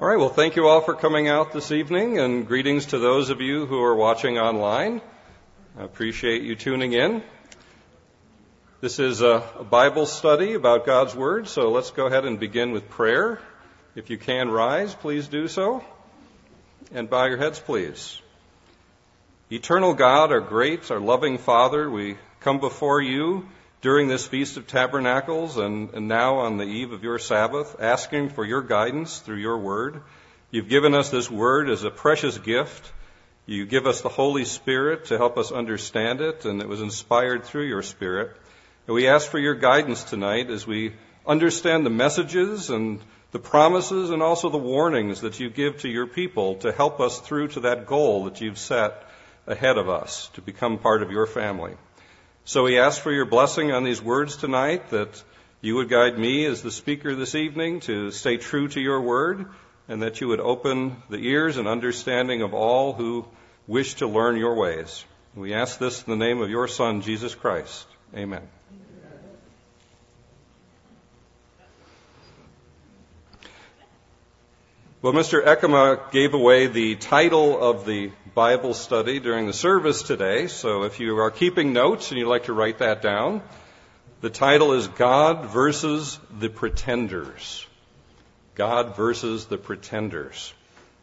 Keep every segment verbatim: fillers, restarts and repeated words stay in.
All right, well, thank you all for coming out this evening, and greetings to those of you who are watching online. I appreciate you tuning in. This is a Bible study about God's Word, so let's go ahead and begin with prayer. If you can rise, please do so, and bow your heads, please. Eternal God, our great, our loving Father, we come before you during this Feast of Tabernacles and, and now on the eve of your Sabbath, asking for your guidance through your word. You've given us this word as a precious gift. You give us the Holy Spirit to help us understand it, and it was inspired through your Spirit. And we ask for your guidance tonight as we understand the messages and the promises and also the warnings that you give to your people to help us through to that goal that you've set ahead of us to become part of your family. So we ask for your blessing on these words tonight, that you would guide me as the speaker this evening to stay true to your word, and that you would open the ears and understanding of all who wish to learn your ways. We ask this in the name of your Son, Jesus Christ. Amen. Well, Mister Ekema gave away the title of the Bible study during the service today, so if you are keeping notes and you'd like to write that down, the title is God versus the Pretenders. God versus the Pretenders.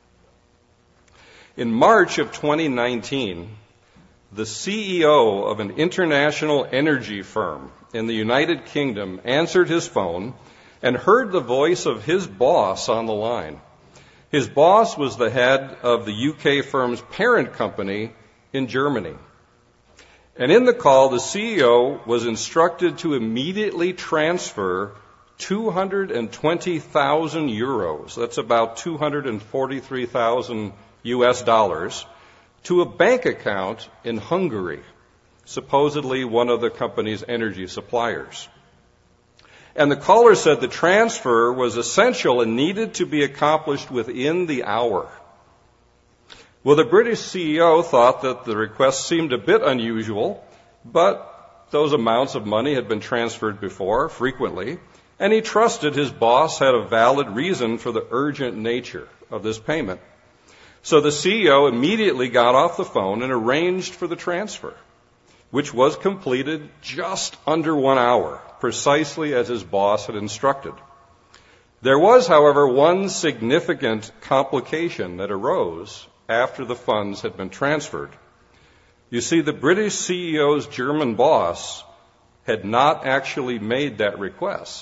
In March of twenty nineteen, the C E O of an international energy firm in the United Kingdom answered his phone and heard the voice of his boss on the line. His boss was the head of the U K firm's parent company in Germany. And in the call, the C E O was instructed to immediately transfer two hundred twenty thousand euros, that's about two hundred forty-three thousand U S dollars, to a bank account in Hungary, supposedly one of the company's energy suppliers. And the caller said the transfer was essential and needed to be accomplished within the hour. Well, the British C E O thought that the request seemed a bit unusual, but those amounts of money had been transferred before, frequently, and he trusted his boss had a valid reason for the urgent nature of this payment. So the C E O immediately got off the phone and arranged for the transfer, which was completed just under one hour, precisely as his boss had instructed. There was, however, one significant complication that arose after the funds had been transferred. You see, the British C E O's German boss had not actually made that request,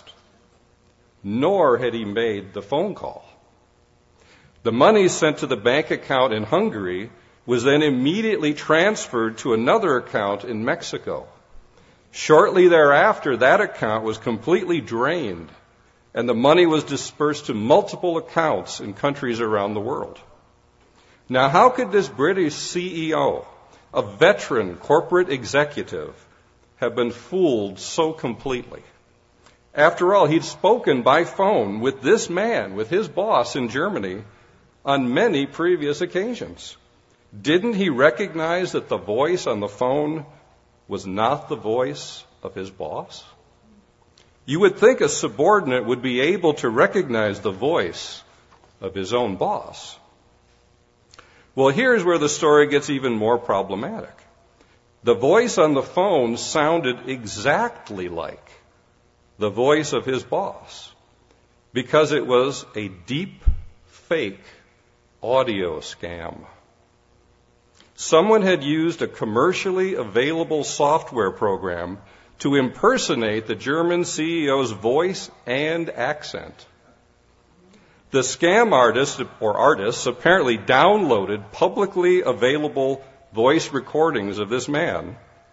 nor had he made the phone call. The money sent to the bank account in Hungary was then immediately transferred to another account in Mexico. Shortly thereafter, that account was completely drained, and the money was dispersed to multiple accounts in countries around the world. Now, how could this British C E O, a veteran corporate executive, have been fooled so completely? After all, he'd spoken by phone with this man, with his boss in Germany, on many previous occasions. Didn't he recognize that the voice on the phone was not the voice of his boss? You would think a subordinate would be able to recognize the voice of his own boss. Well, here's where the story gets even more problematic. The voice on the phone sounded exactly like the voice of his boss, because it was a deep fake audio scam. Someone had used a commercially available software program to impersonate the German C E O's voice and accent. The scam artist or artists apparently downloaded publicly available voice recordings of this man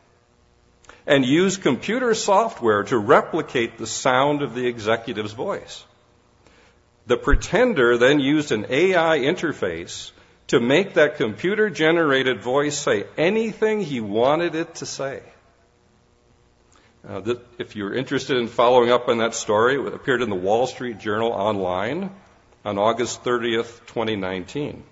and used computer software to replicate the sound of the executive's voice. The pretender then used an A I interface to make that computer-generated voice say anything he wanted it to say. Uh, that, if you're interested in following up on that story, it appeared in the Wall Street Journal online on August thirtieth, twenty nineteen.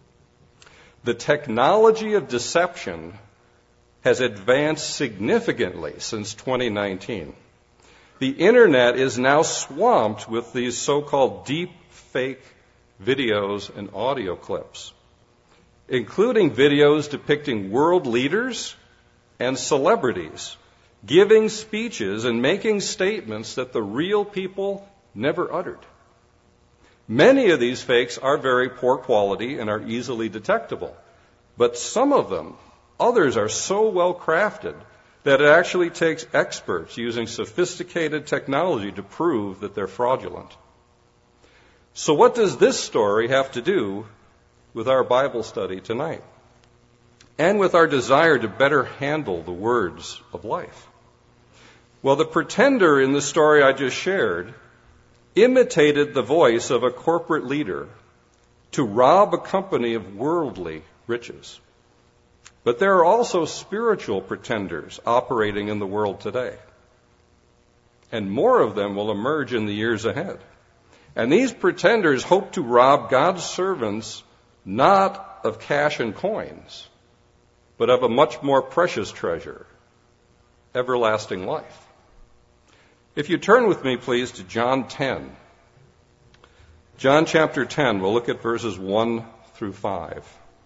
The technology of deception has advanced significantly since twenty nineteen. The internet is now swamped with these so-called deep fake videos, and audio clips, including videos depicting world leaders and celebrities giving speeches and making statements that the real people never uttered. Many of these fakes are very poor quality and are easily detectable, but some of them, others are so well crafted that it actually takes experts using sophisticated technology to prove that they're fraudulent. So what does this story have to do with our Bible study tonight? And with our desire to better handle the words of life? Well, the pretender in the story I just shared imitated the voice of a corporate leader to rob a company of worldly riches. But there are also spiritual pretenders operating in the world today. And more of them will emerge in the years ahead. And these pretenders hope to rob God's servants not of cash and coins, but of a much more precious treasure, everlasting life. If you turn with me, please, to John ten. John chapter ten, we'll look at verses one through five.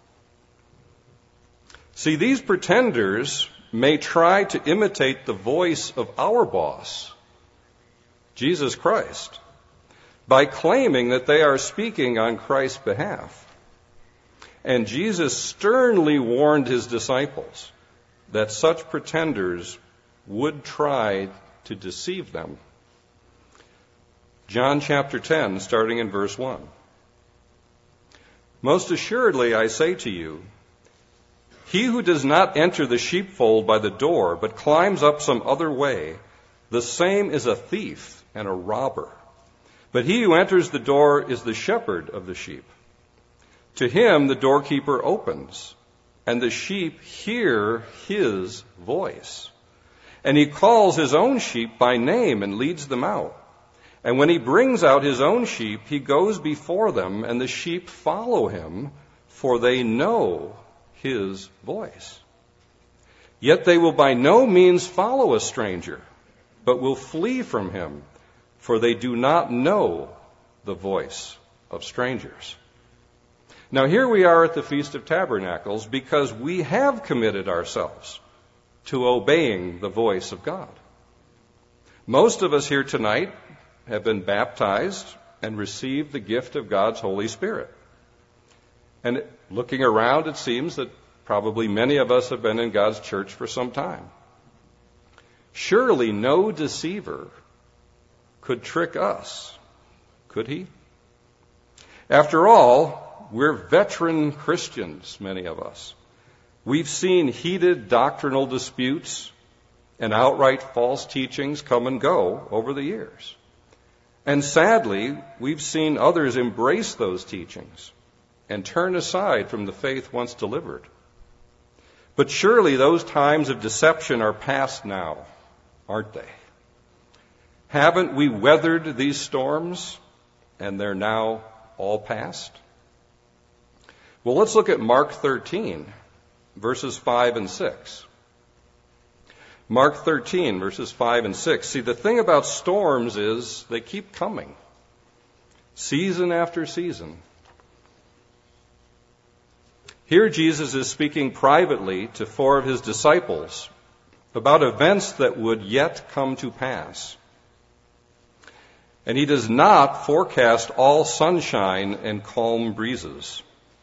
See, these pretenders may try to imitate the voice of our boss, Jesus Christ, by claiming that they are speaking on Christ's behalf. And Jesus sternly warned his disciples that such pretenders would try to deceive them. John chapter ten, starting in verse one. Most assuredly, I say to you, he who does not enter the sheepfold by the door, but climbs up some other way, the same is a thief and a robber. But he who enters the door is the shepherd of the sheep. To him the doorkeeper opens, and the sheep hear his voice. And he calls his own sheep by name and leads them out. And when he brings out his own sheep, he goes before them, and the sheep follow him, for they know his voice. Yet they will by no means follow a stranger, but will flee from him, for they do not know the voice of strangers. Now here we are at the Feast of Tabernacles because we have committed ourselves to obeying the voice of God. Most of us here tonight have been baptized and received the gift of God's Holy Spirit. And looking around, it seems that probably many of us have been in God's church for some time. Surely no deceiver could trick us, could he? After all, we're veteran Christians, many of us. We've seen heated doctrinal disputes and outright false teachings come and go over the years. And sadly, we've seen others embrace those teachings and turn aside from the faith once delivered. But surely those times of deception are past now, aren't they? Haven't we weathered these storms and they're now all past? Well, let's look at Mark thirteen, verses five and six. Mark thirteen, verses five and six. See, the thing about storms is they keep coming, season after season. Here Jesus is speaking privately to four of his disciples about events that would yet come to pass. And he does not forecast all sunshine and calm breezes.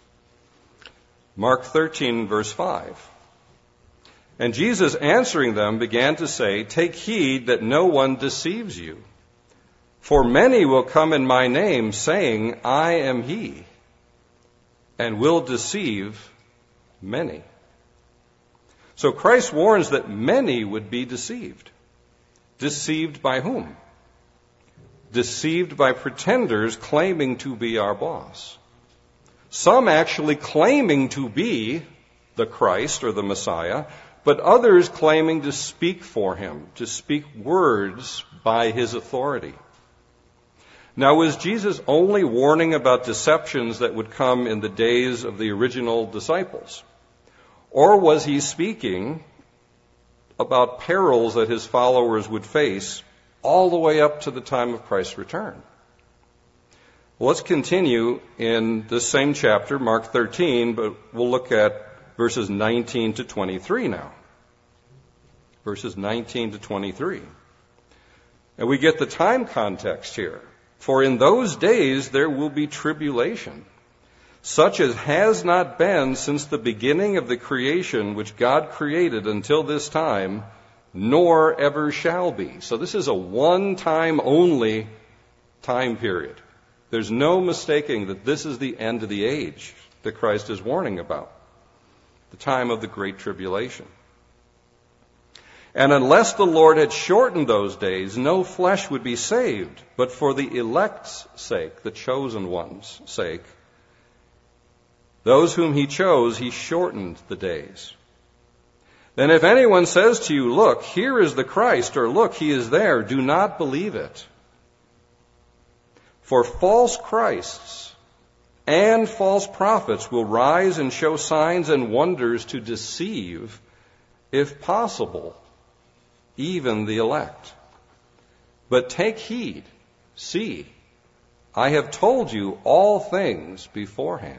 Mark thirteen, verse five. And Jesus answering them began to say, "Take heed that no one deceives you. For many will come in my name, saying, 'I am he,' and will deceive many." So Christ warns that many would be deceived. Deceived by whom? Deceived by pretenders claiming to be our boss. Some actually claiming to be the Christ or the Messiah, but others claiming to speak for him, to speak words by his authority. Now, was Jesus only warning about deceptions that would come in the days of the original disciples? Or was he speaking about perils that his followers would face all the way up to the time of Christ's return? Well, let's continue in this same chapter, Mark thirteen, but we'll look at verses nineteen to twenty-three now. Verses nineteen to twenty-three. And we get the time context here. For in those days there will be tribulation, such as has not been since the beginning of the creation which God created until this time, nor ever shall be. So this is a one-time only time period. There's no mistaking that this is the end of the age that Christ is warning about, the time of the great tribulation. And unless the Lord had shortened those days, no flesh would be saved, but for the elect's sake, the chosen ones' sake, those whom he chose, he shortened the days. Then if anyone says to you, look, here is the Christ, or look, he is there, do not believe it. For false Christs and false prophets will rise and show signs and wonders to deceive, if possible, even the elect. But take heed, see, I have told you all things beforehand.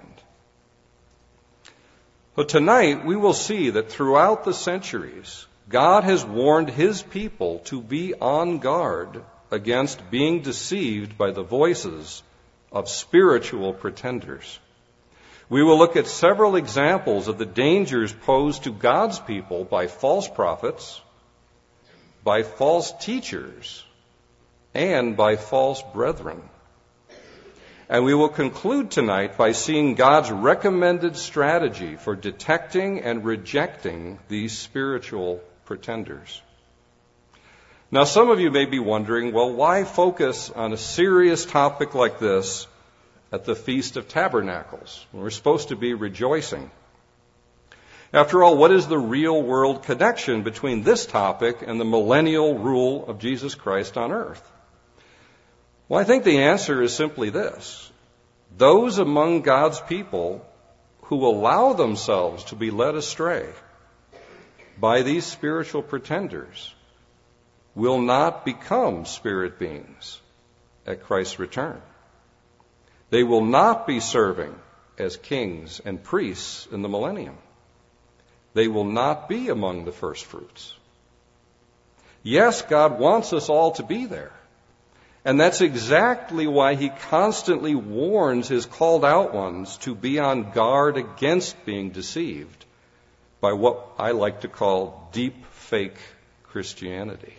But tonight we will see that throughout the centuries, God has warned his people to be on guard against being deceived by the voices of spiritual pretenders. We will look at several examples of the dangers posed to God's people by false prophets, by false teachers, and by false brethren. And we will conclude tonight by seeing God's recommended strategy for detecting and rejecting these spiritual pretenders. Now, some of you may be wondering, well, why focus on a serious topic like this at the Feast of Tabernacles, when we're supposed to be rejoicing? After all, what is the real-world connection between this topic and the millennial rule of Jesus Christ on earth? Well, I think the answer is simply this. Those among God's people who allow themselves to be led astray by these spiritual pretenders will not become spirit beings at Christ's return. They will not be serving as kings and priests in the millennium. They will not be among the first fruits. Yes, God wants us all to be there. And that's exactly why he constantly warns his called out ones to be on guard against being deceived by what I like to call deep fake Christianity.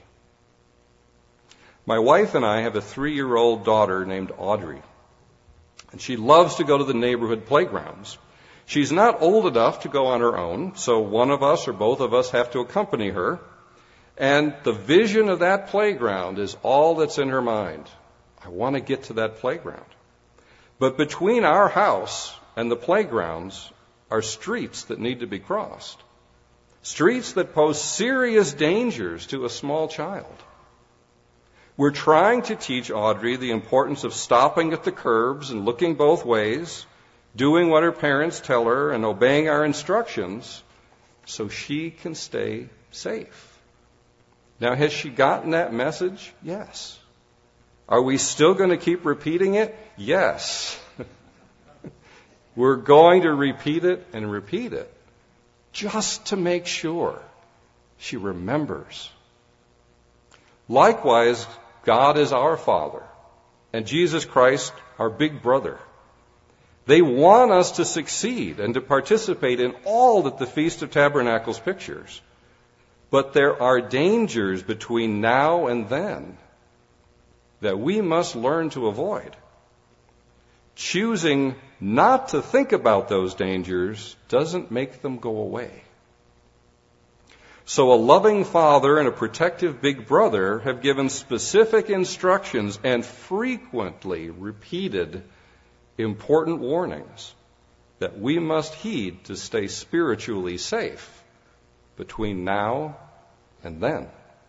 My wife and I have a three-year-old daughter named Audrey, and she loves to go to the neighborhood playgrounds. She's not old enough to go on her own, so one of us or both of us have to accompany her. And the vision of that playground is all that's in her mind. I want to get to that playground. But between our house and the playgrounds are streets that need to be crossed. Streets that pose serious dangers to a small child. We're trying to teach Audrey the importance of stopping at the curbs and looking both ways, doing what her parents tell her and obeying our instructions so she can stay safe. Now, has she gotten that message? Yes. Are we still going to keep repeating it? Yes. We're going to repeat it and repeat it just to make sure she remembers. Likewise, God is our Father and Jesus Christ our big brother. They want us to succeed and to participate in all that the Feast of Tabernacles pictures. But there are dangers between now and then that we must learn to avoid. Choosing not to think about those dangers doesn't make them go away. So a loving father and a protective big brother have given specific instructions and frequently repeated important warnings that we must heed to stay spiritually safe between now and then.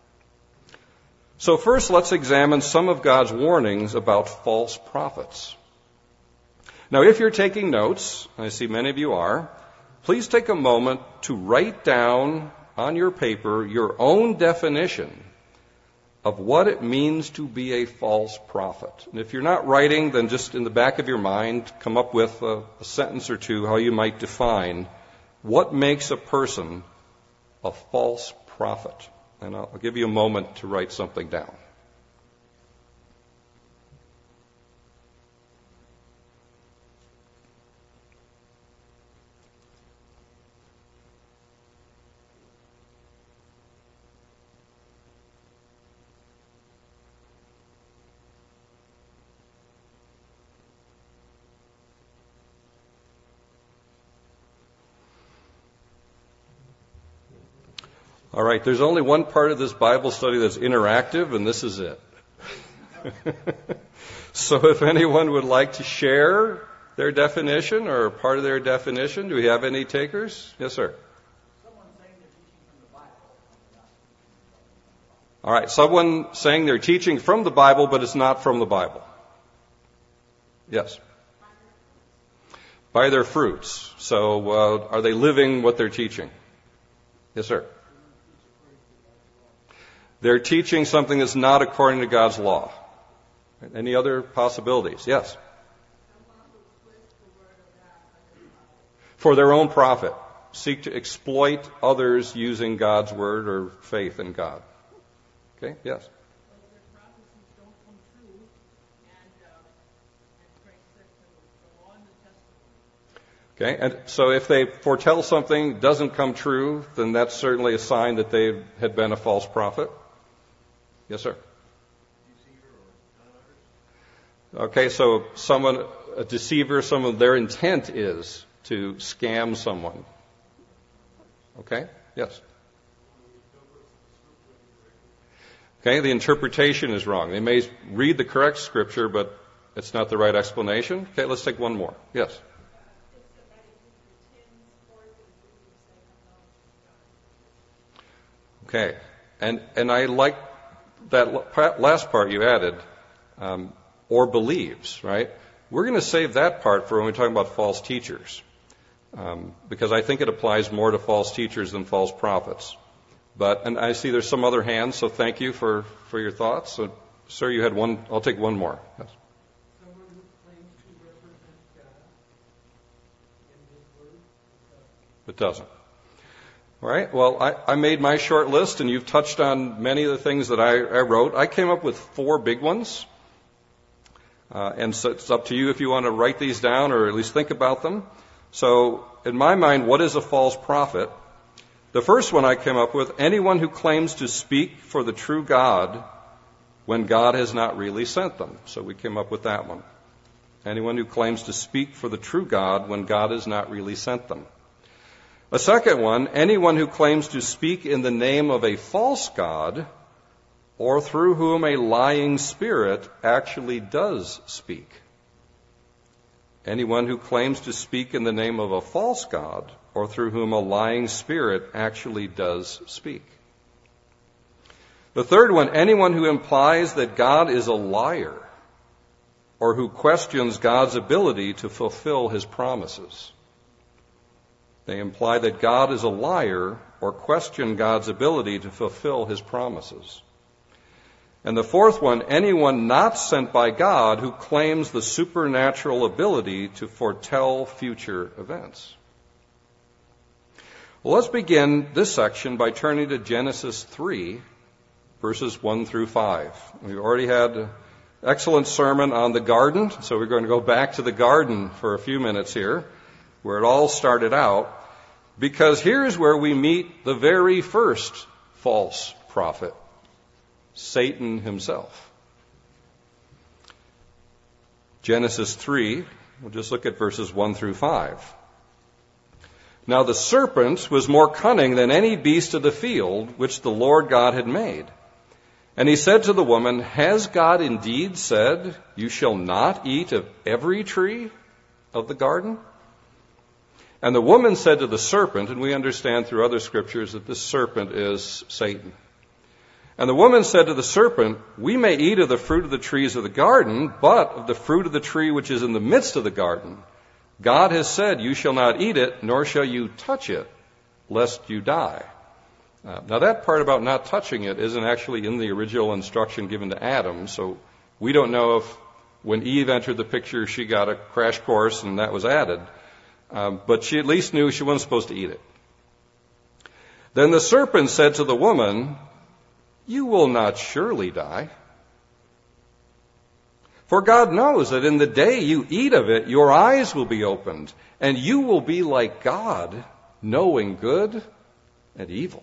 So first, let's examine some of God's warnings about false prophets. Now, if you're taking notes, I see many of you are, please take a moment to write down on your paper your own definition of what it means to be a false prophet. And if you're not writing, then just in the back of your mind, come up with a, a sentence or two how you might define what makes a person a false prophet. And I'll, I'll give you a moment to write something down. All right, there's only one part of this Bible study that's interactive, and this is it. So if anyone would like to share their definition or part of their definition, do we have any takers? Yes, sir. All right, someone saying they're teaching from the Bible, but it's not from the Bible. Yes. By their fruits. So uh, are they living what they're teaching? Yes, sir. They're teaching something that's not according to God's law. Any other possibilities? Yes. For their own profit. Seek to exploit others using God's word or faith in God. Okay, yes. Okay, and so if they foretell something doesn't come true, then that's certainly a sign that they had been a false prophet. Yes, sir. Okay, so someone, a deceiver, someone, their intent is to scam someone. Okay, yes. Okay, the interpretation is wrong. They may read the correct scripture, but it's not the right explanation. Okay, let's take one more. Yes. Okay, and and I like that last part you added, um, or believes, right? We're going to save that part for when we talk about false teachers, um, because I think it applies more to false teachers than false prophets. But, and I see there's some other hands, so thank you for, for your thoughts. So, sir, you had one. I'll take one more. Yes. Someone who claims to represent God in His Word. It doesn't. All right. Well, I, I made my short list, and you've touched on many of the things that I, I wrote. I came up with four big ones. Uh, and so it's up to you if you want to write these down or at least think about them. So, in my mind, what is a false prophet? The first one I came up with, anyone who claims to speak for the true God when God has not really sent them. So we came up with that one. Anyone who claims to speak for the true God when God has not really sent them. A second one, anyone who claims to speak in the name of a false God or through whom a lying spirit actually does speak. Anyone who claims to speak in the name of a false God or through whom a lying spirit actually does speak. The third one, anyone who implies that God is a liar or who questions God's ability to fulfill His promises. They imply that God is a liar or question God's ability to fulfill His promises. And the fourth one, anyone not sent by God who claims the supernatural ability to foretell future events. Well, let's begin this section by turning to Genesis three, verses one through five. We've already had an excellent sermon on the garden, so we're going to go back to the garden for a few minutes here, where it all started out, because here's where we meet the very first false prophet, Satan himself. Genesis three, we'll just look at verses one through five. Now the serpent was more cunning than any beast of the field which the Lord God had made. And he said to the woman, has God indeed said, you shall not eat of every tree of the garden? And the woman said to the serpent, and we understand through other scriptures that this serpent is Satan. And the woman said to the serpent, we may eat of the fruit of the trees of the garden, but of the fruit of the tree which is in the midst of the garden, God has said, you shall not eat it, nor shall you touch it, lest you die. Uh, now that part about not touching it isn't actually in the original instruction given to Adam, so we don't know if when Eve entered the picture she got a crash course and that was added. Um, but she at least knew she wasn't supposed to eat it. Then the serpent said to the woman, "You will not surely die. For God knows that in the day you eat of it, your eyes will be opened, and you will be like God, knowing good and evil."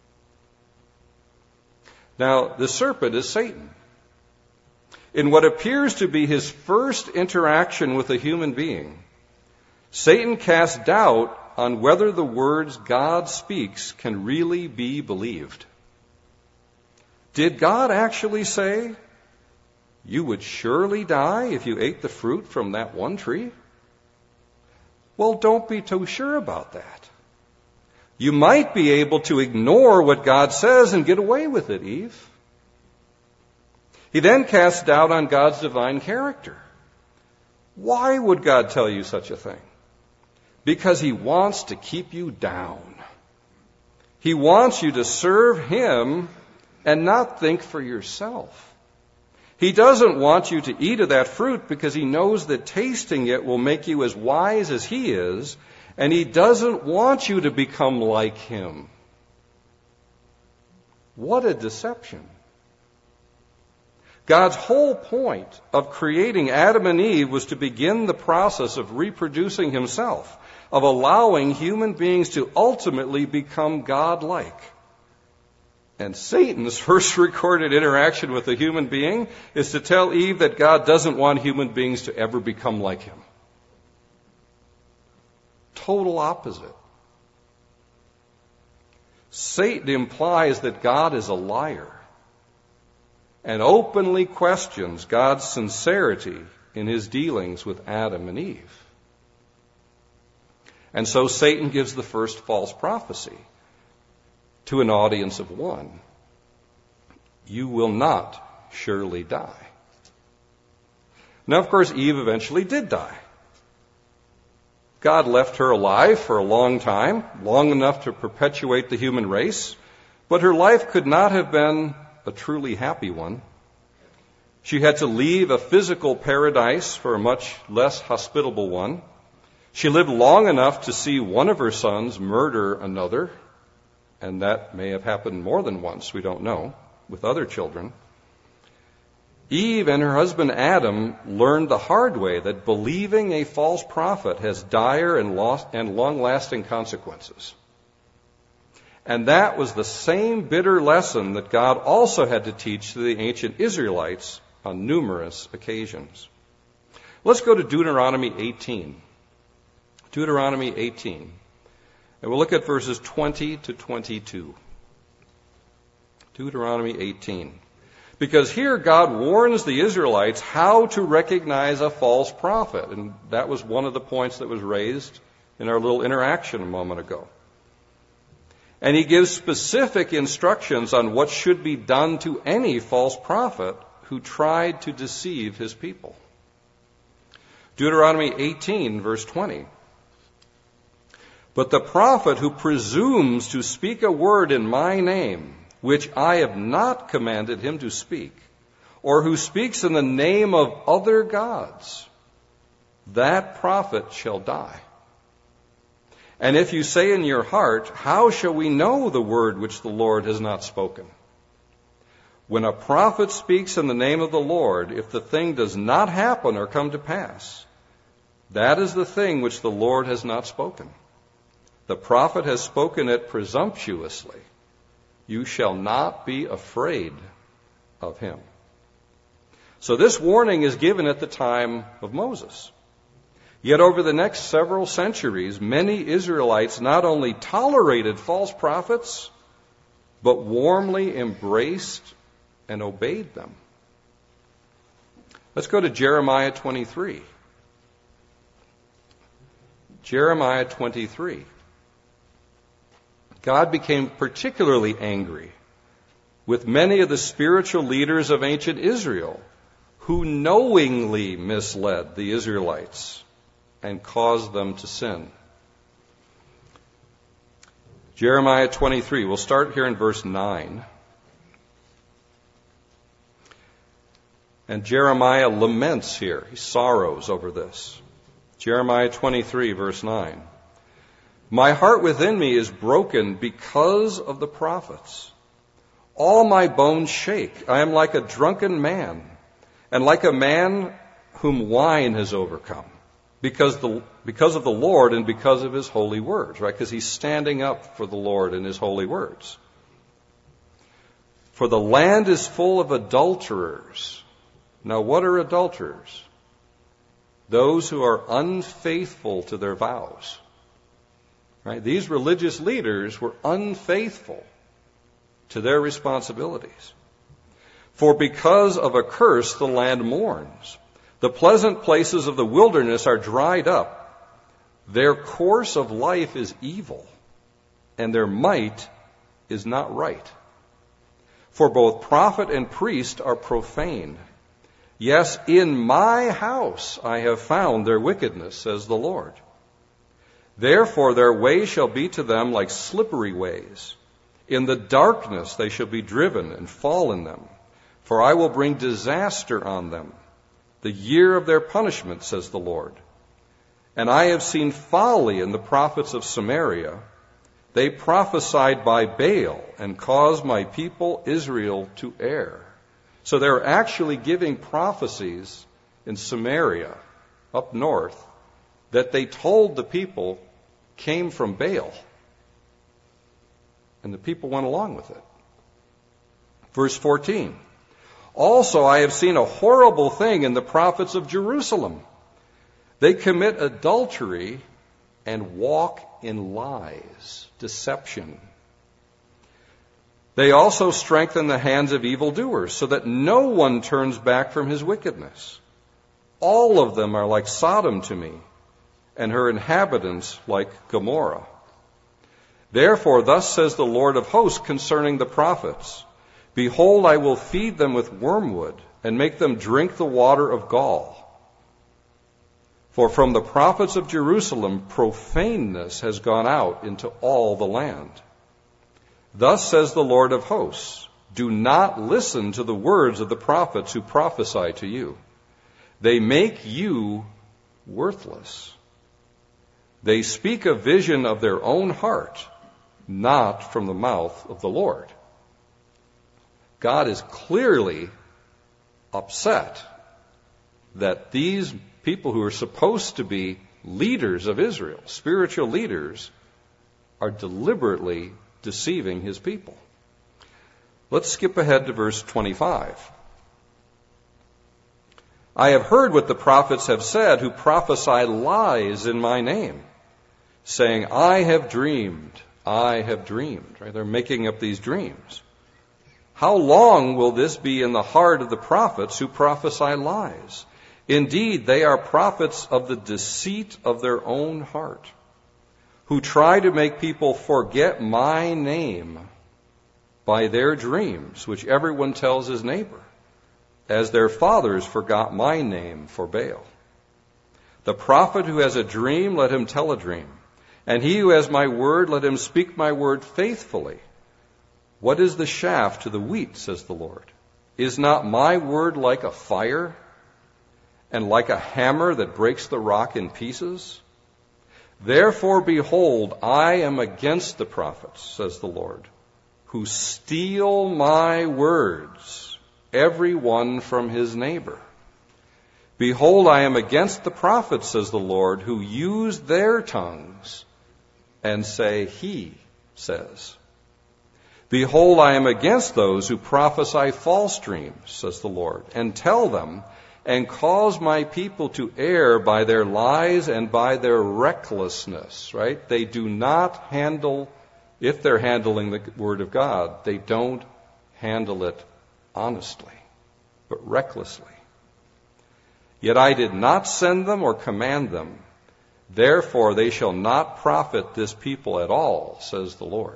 Now, the serpent is Satan. In what appears to be his first interaction with a human being, Satan casts doubt on whether the words God speaks can really be believed. Did God actually say, "You would surely die if you ate the fruit from that one tree"? Well, don't be too sure about that. You might be able to ignore what God says and get away with it, Eve. He then casts doubt on God's divine character. Why would God tell you such a thing? Because he wants to keep you down. He wants you to serve him and not think for yourself. He doesn't want you to eat of that fruit because he knows that tasting it will make you as wise as he is, and he doesn't want you to become like him. What a deception. God's whole point of creating Adam and Eve was to begin the process of reproducing himself, of allowing human beings to ultimately become God-like. And Satan's first recorded interaction with a human being is to tell Eve that God doesn't want human beings to ever become like him. Total opposite. Satan implies that God is a liar and openly questions God's sincerity in his dealings with Adam and Eve. And so Satan gives the first false prophecy to an audience of one. You will not surely die. Now, of course, Eve eventually did die. God left her alive for a long time, long enough to perpetuate the human race, but her life could not have been a truly happy one. She had to leave a physical paradise for a much less hospitable one. She lived long enough to see one of her sons murder another, and that may have happened more than once, we don't know, with other children. Eve and her husband Adam learned the hard way that believing a false prophet has dire and, lost and long-lasting consequences. And that was the same bitter lesson that God also had to teach to the ancient Israelites on numerous occasions. Let's go to Deuteronomy eighteen. Deuteronomy eighteen. And we'll look at verses twenty to twenty-two. Deuteronomy eighteen. Because here God warns the Israelites how to recognize a false prophet. And that was one of the points that was raised in our little interaction a moment ago. And he gives specific instructions on what should be done to any false prophet who tried to deceive his people. Deuteronomy eighteen, verse twenty. But the prophet who presumes to speak a word in my name, which I have not commanded him to speak, or who speaks in the name of other gods, that prophet shall die. And if you say in your heart, how shall we know the word which the Lord has not spoken? When a prophet speaks in the name of the Lord, if the thing does not happen or come to pass, that is the thing which the Lord has not spoken. The prophet has spoken it presumptuously. You shall not be afraid of him. So this warning is given at the time of Moses. Yet over the next several centuries, many Israelites not only tolerated false prophets, but warmly embraced and obeyed them. Let's go to Jeremiah twenty-three. Jeremiah twenty-three. God became particularly angry with many of the spiritual leaders of ancient Israel who knowingly misled the Israelites and caused them to sin. Jeremiah twenty-three. We'll start here in verse nine. And Jeremiah laments here. He sorrows over this. Jeremiah twenty-three, verse nine. My heart within me is broken because of the prophets. All my bones shake. I am like a drunken man, and like a man whom wine has overcome, because the because of the Lord and because of his holy words, right? Because he's standing up for the Lord and his holy words. For the land is full of adulterers. Now, what are adulterers? Those who are unfaithful to their vows. Right? These religious leaders were unfaithful to their responsibilities. For because of a curse, the land mourns. The pleasant places of the wilderness are dried up. Their course of life is evil, and their might is not right. For both prophet and priest are profaned. Yes, in my house I have found their wickedness, says the Lord. Therefore their way shall be to them like slippery ways. In the darkness they shall be driven and fall in them. For I will bring disaster on them, the year of their punishment, says the Lord. And I have seen folly in the prophets of Samaria. They prophesied by Baal and caused my people Israel to err. So they're actually giving prophecies in Samaria, up north, that they told the people came from Baal. And the people went along with it. Verse fourteen. Also, I have seen a horrible thing in the prophets of Jerusalem. They commit adultery and walk in lies, deception. They also strengthen the hands of evildoers, so that no one turns back from his wickedness. All of them are like Sodom to me, and her inhabitants like Gomorrah. Therefore, thus says the Lord of hosts concerning the prophets, behold, I will feed them with wormwood, and make them drink the water of gall. For from the prophets of Jerusalem, profaneness has gone out into all the land. Thus says the Lord of hosts, do not listen to the words of the prophets who prophesy to you. They make you worthless. They speak a vision of their own heart, not from the mouth of the Lord. God is clearly upset that these people who are supposed to be leaders of Israel, spiritual leaders, are deliberately deceiving his people. Let's skip ahead to verse twenty-five. I have heard what the prophets have said who prophesy lies in my name, saying, I have dreamed, I have dreamed. Right? They're making up these dreams. How long will this be in the heart of the prophets who prophesy lies? Indeed, they are prophets of the deceit of their own heart, who try to make people forget my name by their dreams, which everyone tells his neighbor, as their fathers forgot my name for Baal. The prophet who has a dream, let him tell a dream. And he who has my word, let him speak my word faithfully. What is the shaft to the wheat, says the Lord? Is not my word like a fire, and like a hammer that breaks the rock in pieces? Therefore, behold, I am against the prophets, says the Lord, who steal my words, every one from his neighbor. Behold, I am against the prophets, says the Lord, who use their tongues and say, he says. Behold, I am against those who prophesy false dreams, says the Lord, and tell them, and cause my people to err by their lies and by their recklessness, right? They do not handle, if they're handling the word of God, they don't handle it honestly, but recklessly. Yet I did not send them or command them. Therefore they shall not profit this people at all, says the Lord.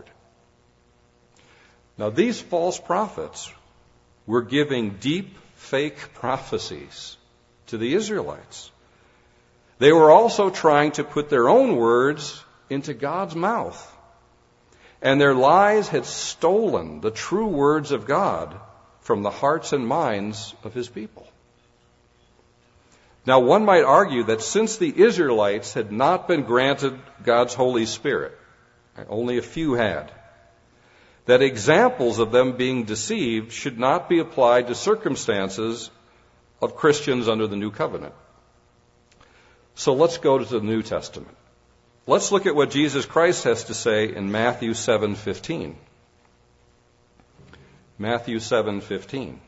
Now these false prophets were giving deep fake prophecies to the Israelites. They were also trying to put their own words into God's mouth. and their lies had stolen the true words of God from the hearts and minds of his people. Now, one might argue that since the Israelites had not been granted God's Holy Spirit, only a few had, that examples of them being deceived should not be applied to circumstances of Christians under the New Covenant. So let's go to the New Testament. Let's look at what Jesus Christ has to say in Matthew seven fifteen. Matthew seven fifteen.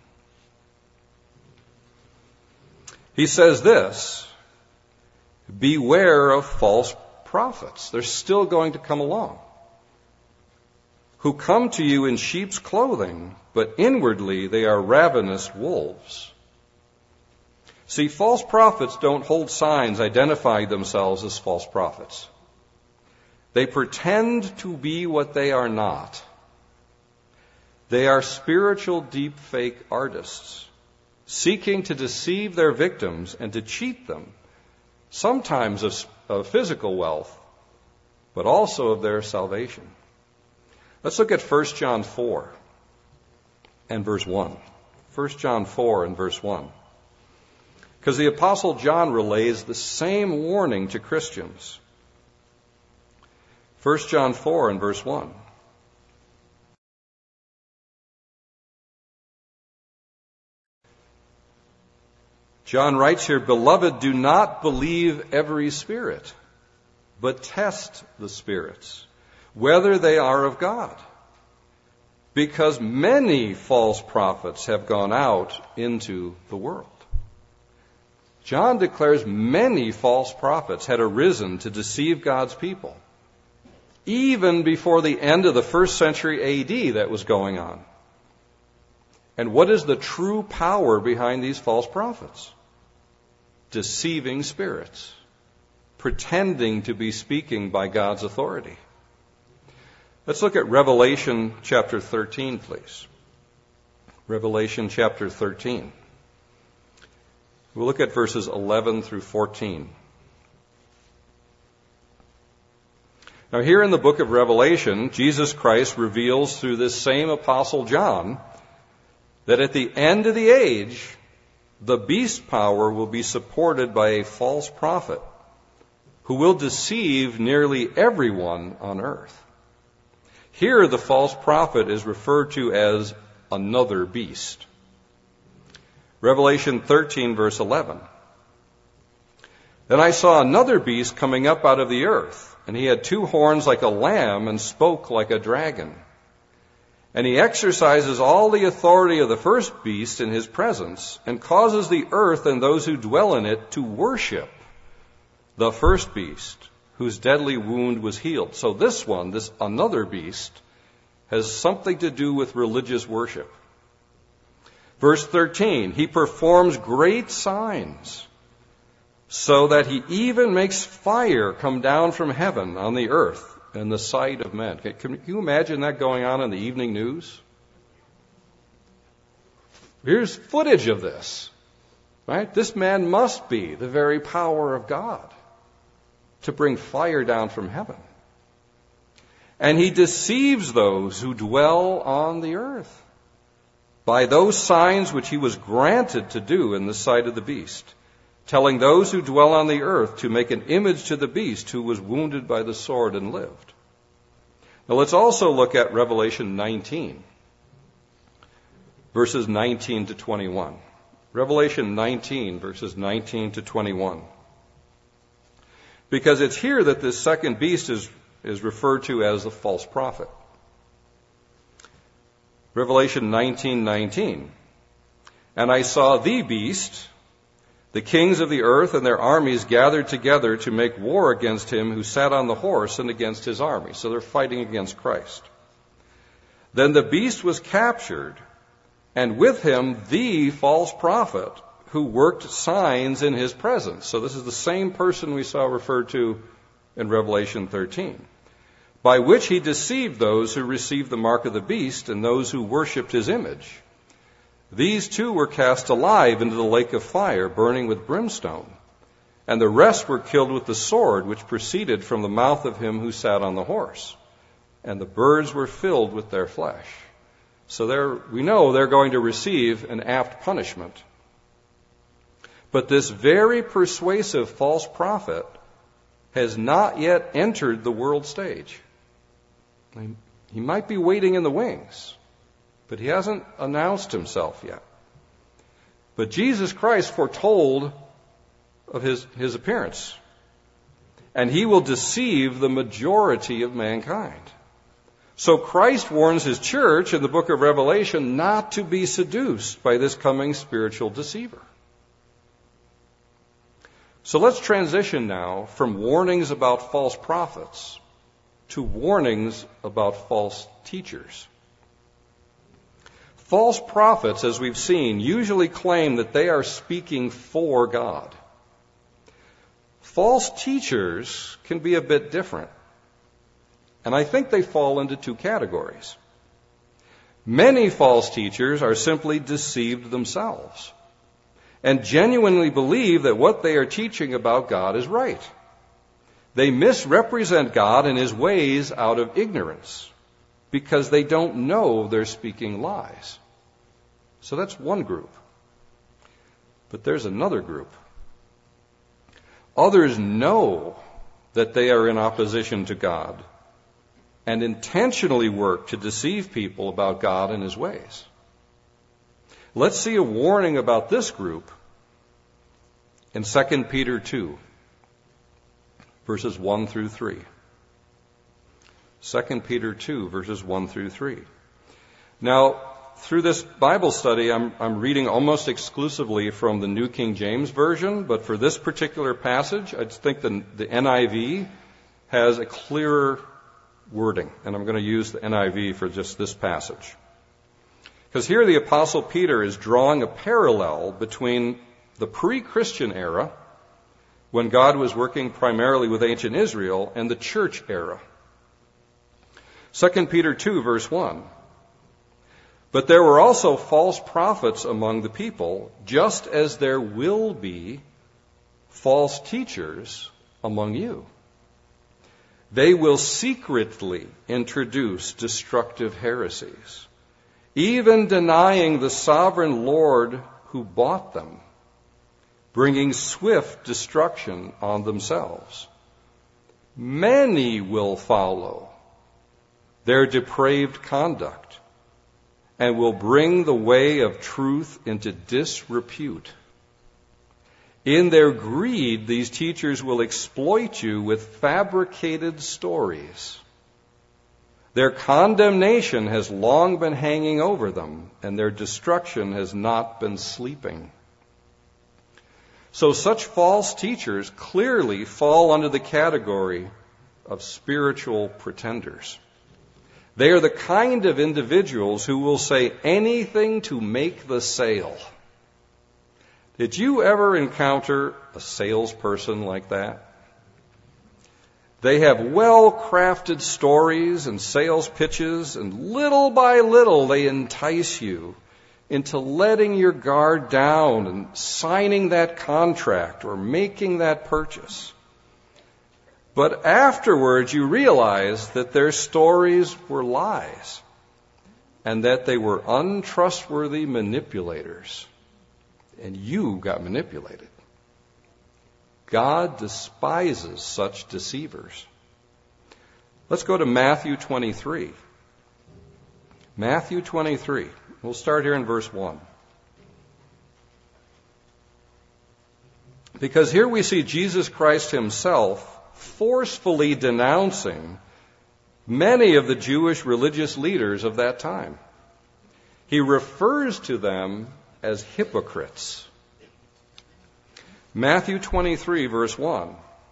He says this, beware of false prophets. They're still going to come along. Who come to you in sheep's clothing, but inwardly they are ravenous wolves. See, false prophets don't hold signs identifying themselves as false prophets. They pretend to be what they are not. They are spiritual deep fake artists, seeking to deceive their victims and to cheat them, sometimes of, of physical wealth, but also of their salvation. Let's look at First John four and verse one. First John four and verse one. Because the Apostle John relays the same warning to Christians. First John four and verse one. John writes here, Beloved, do not believe every spirit, but test the spirits, whether they are of God. Because many false prophets have gone out into the world. John declares many false prophets had arisen to deceive God's people, even before the end of the first century A D that was going on. And what is the true power behind these false prophets? Deceiving spirits, pretending to be speaking by God's authority. Let's look at Revelation chapter thirteen, please. Revelation chapter thirteen. We'll look at verses eleven through fourteen. Now, here in the book of Revelation, Jesus Christ reveals through this same Apostle John that at the end of the age, the beast power will be supported by a false prophet who will deceive nearly everyone on earth. Here, the false prophet is referred to as another beast. Revelation thirteen, verse eleven. Then I saw another beast coming up out of the earth, and he had two horns like a lamb and spoke like a dragon. And he exercises all the authority of the first beast in his presence and causes the earth and those who dwell in it to worship the first beast, whose deadly wound was healed. So this one, this another beast, has something to do with religious worship. Verse thirteen, he performs great signs so that he even makes fire come down from heaven on the earth in the sight of men. Can you imagine that going on in the evening news? Here's footage of this, right? This man must be the very power of God to bring fire down from heaven. And he deceives those who dwell on the earth by those signs which he was granted to do in the sight of the beast, telling those who dwell on the earth to make an image to the beast who was wounded by the sword and lived. Now let's also look at Revelation nineteen, verses nineteen to twenty-one. Revelation nineteen, verses nineteen to twenty-one. Because it's here that this second beast is, is referred to as the false prophet. Revelation nineteen nineteen. And I saw the beast, the kings of the earth and their armies gathered together to make war against him who sat on the horse and against his army. So they're fighting against Christ. Then the beast was captured, and with him the false prophet who worked signs in his presence. So this is the same person we saw referred to in Revelation thirteen, by which he deceived those who received the mark of the beast and those who worshipped his image. These two were cast alive into the lake of fire, burning with brimstone. And the rest were killed with the sword which proceeded from the mouth of him who sat on the horse. and the birds were filled with their flesh. So they're, we know they're going to receive an apt punishment. But this very persuasive false prophet has not yet entered the world stage. He might be waiting in the wings, but he hasn't announced himself yet. But Jesus Christ foretold of his, his appearance, and he will deceive the majority of mankind. So Christ warns his church in the book of Revelation not to be seduced by this coming spiritual deceiver. So let's transition now from warnings about false prophets to warnings about false teachers. False prophets, as we've seen, usually claim that they are speaking for God. False teachers can be a bit different. And I think they fall into two categories. Many false teachers are simply deceived themselves and genuinely believe that what they are teaching about God is right. They misrepresent God and his ways out of ignorance because they don't know they're speaking lies. So that's one group. But there's another group. Others know that they are in opposition to God and intentionally work to deceive people about God and his ways. Let's see a warning about this group in Second Peter two, verses one through three. Second Peter two, verses one through three. Now, through this Bible study, I'm, I'm reading almost exclusively from the New King James Version, but for this particular passage, I think the, the N I V has a clearer wording, and I'm going to use the N I V for just this passage. Because here the Apostle Peter is drawing a parallel between the pre-Christian era, when God was working primarily with ancient Israel, and the church era. Second Peter two, verse one. But there were also false prophets among the people, just as there will be false teachers among you. They will secretly introduce destructive heresies, even denying the sovereign Lord who bought them, bringing swift destruction on themselves. Many will follow their depraved conduct and will bring the way of truth into disrepute. In their greed, these teachers will exploit you with fabricated stories. Their condemnation has long been hanging over them, and their destruction has not been sleeping. So such false teachers clearly fall under the category of spiritual pretenders. They are the kind of individuals who will say anything to make the sale. Did you ever encounter a salesperson like that? They have well-crafted stories and sales pitches, and little by little they entice you into letting your guard down and signing that contract or making that purchase. But afterwards you realize that their stories were lies and that they were untrustworthy manipulators. And you got manipulated. God despises such deceivers. Let's go to Matthew twenty-three. Matthew twenty-three. We'll start here in verse one. Because here we see Jesus Christ himself forcefully denouncing many of the Jewish religious leaders of that time. He refers to them as hypocrites. Matthew twenty-three, verse one.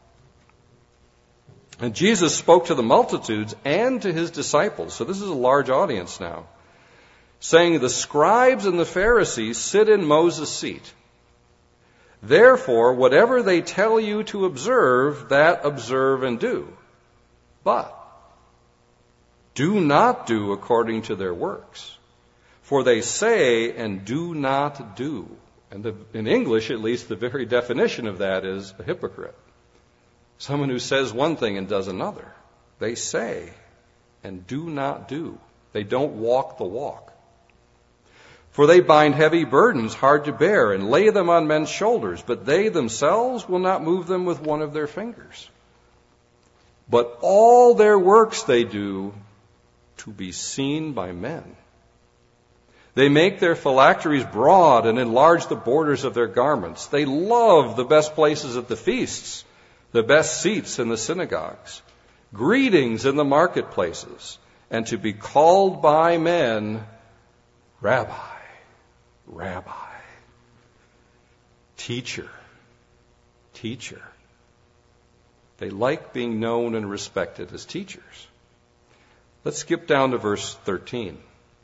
And Jesus spoke to the multitudes and to his disciples. So this is a large audience now. Saying, the scribes and the Pharisees sit in Moses' seat. Therefore, whatever they tell you to observe, that observe and do. But do not do according to their works. For they say and do not do. And the, in English, at least, the very definition of that is a hypocrite. Someone who says one thing and does another. They say and do not do. They don't walk the walk. For they bind heavy burdens hard to bear and lay them on men's shoulders, but they themselves will not move them with one of their fingers. But all their works they do to be seen by men. They make their phylacteries broad and enlarge the borders of their garments. They love the best places at the feasts, the best seats in the synagogues, greetings in the marketplaces, and to be called by men, Rabbi, Rabbi, teacher, teacher. They like being known and respected as teachers. Let's skip down to verse thirteen.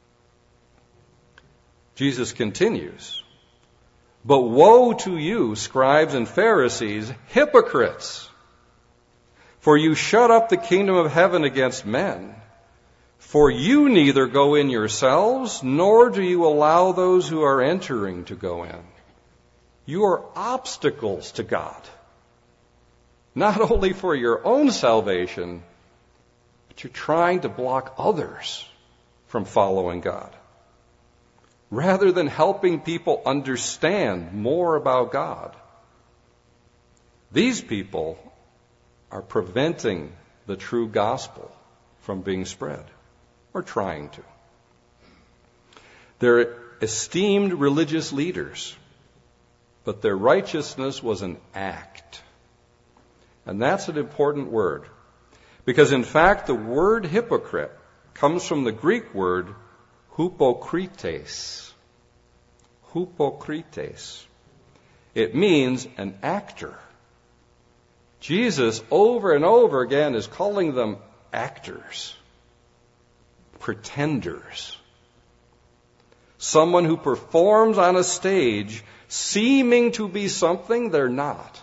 Jesus continues, "But woe to you, scribes and Pharisees, hypocrites! For you shut up the kingdom of heaven against men. For you neither go in yourselves, nor do you allow those who are entering to go in. You are obstacles to God, not only for your own salvation, but you're trying to block others from following God. Rather than helping people understand more about God, these people are preventing the true gospel from being spread, or trying to. They're esteemed religious leaders, but their righteousness was an act. And that's an important word, because in fact the word hypocrite comes from the Greek word hypokrites. Hypokrites. It means an actor. Jesus over and over again is calling them actors, pretenders. Someone who performs on a stage seeming to be something they're not.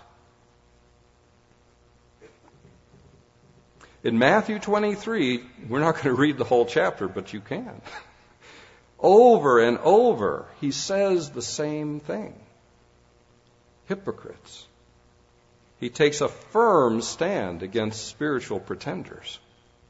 In Matthew twenty-three, we're not going to read the whole chapter, but you can. Over and over, he says the same thing. Hypocrites. He takes a firm stand against spiritual pretenders.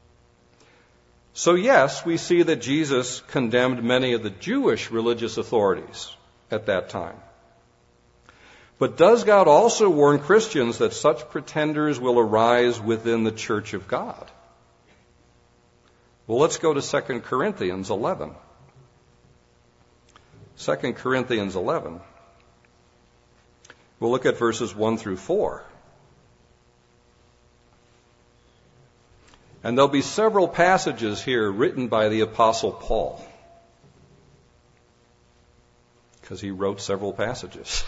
So yes, we see that Jesus condemned many of the Jewish religious authorities at that time. But does God also warn Christians that such pretenders will arise within the church of God? Well, let's go to Second Corinthians eleven. Second Corinthians eleven. We'll look at verses one through four. And there'll be several passages here written by the Apostle Paul, because he wrote several passages.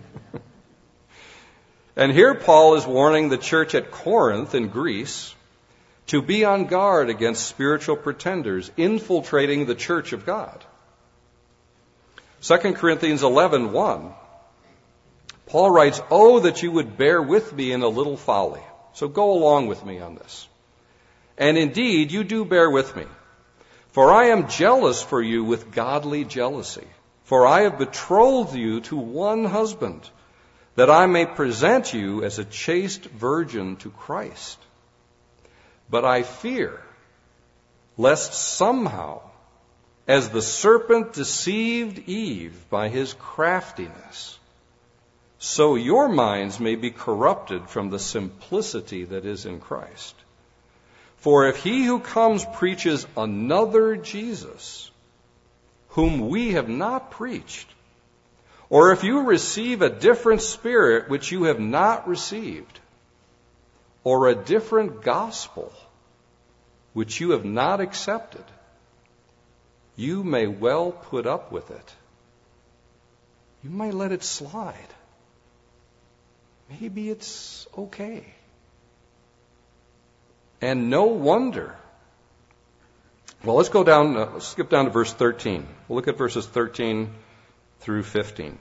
And here Paul is warning the church at Corinth in Greece to be on guard against spiritual pretenders infiltrating the church of God. Second Corinthians eleven one. Paul writes, "Oh, that you would bear with me in a little folly." So go along with me on this. "And indeed, you do bear with me. For I am jealous for you with godly jealousy. For I have betrothed you to one husband, that I may present you as a chaste virgin to Christ. But I fear, lest somehow, as the serpent deceived Eve by his craftiness, so your minds may be corrupted from the simplicity that is in Christ. For if he who comes preaches another Jesus, whom we have not preached, or if you receive a different spirit which you have not received, or a different gospel which you have not accepted, you may well put up with it. You might let it slide. Maybe it's okay. And no wonder. Well, let's go down, uh, let's skip down to verse thirteen. We'll look at verses thirteen through fifteen.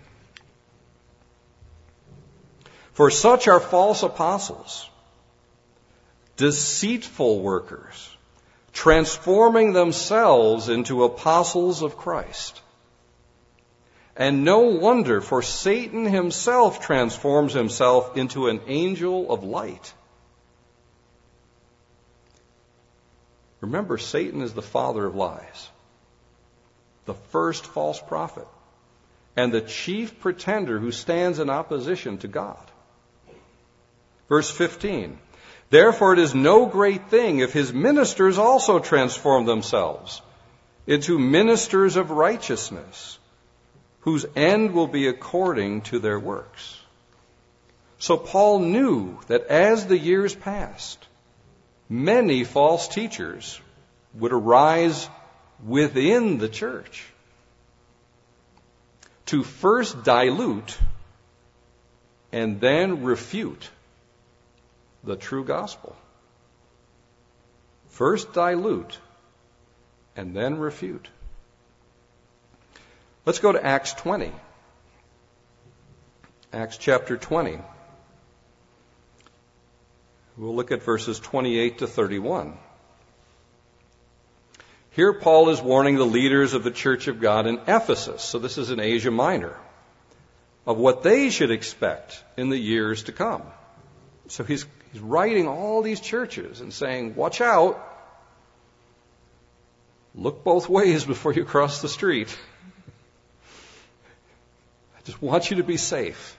"For such are false apostles, deceitful workers, transforming themselves into apostles of Christ. And no wonder, for Satan himself transforms himself into an angel of light. Remember, Satan is the father of lies, the first false prophet, and the chief pretender who stands in opposition to God. Verse fifteen, therefore it is no great thing if his ministers also transform themselves into ministers of righteousness, whose end will be according to their works. So Paul knew that as the years passed, many false teachers would arise within the church to first dilute and then refute the true gospel. First dilute and then refute. Let's go to Acts twenty. Acts chapter twenty. We'll look at verses twenty-eight to thirty-one. Here Paul is warning the leaders of the church of God in Ephesus, so this is in Asia Minor, of what they should expect in the years to come. So he's, he's writing all these churches and saying, watch out. Look both ways before you cross the street. I just want you to be safe.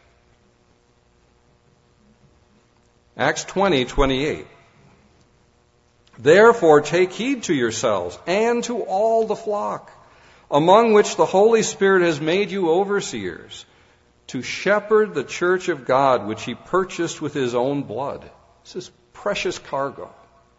Acts twenty, twenty-eight. Therefore take heed to yourselves and to all the flock, among which the Holy Spirit has made you overseers, to shepherd the church of God, which he purchased with his own blood. This is precious cargo.